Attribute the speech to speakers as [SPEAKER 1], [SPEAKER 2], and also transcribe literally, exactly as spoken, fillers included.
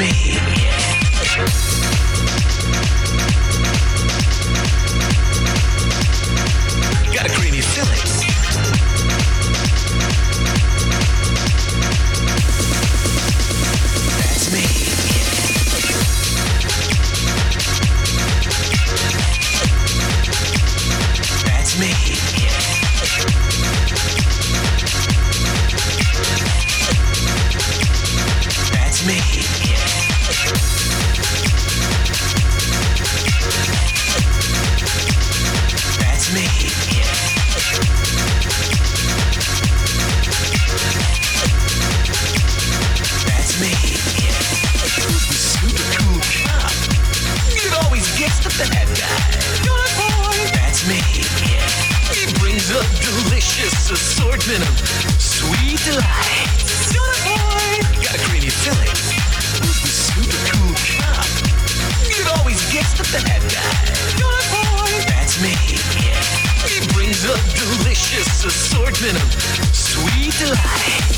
[SPEAKER 1] me. Got a creamy filling. That's me. That's me. That's me. That's me. That's me. Who's the super cool cop? It always gets the bad guy. You're a boy. That's me. He brings a delicious assortment of sweet delights. You're a boy. Got a creamy filling. Who's the super cool cop? It always gets the bad guy. You're a boy. That's me. He brings a delicious assortment of sweet delights.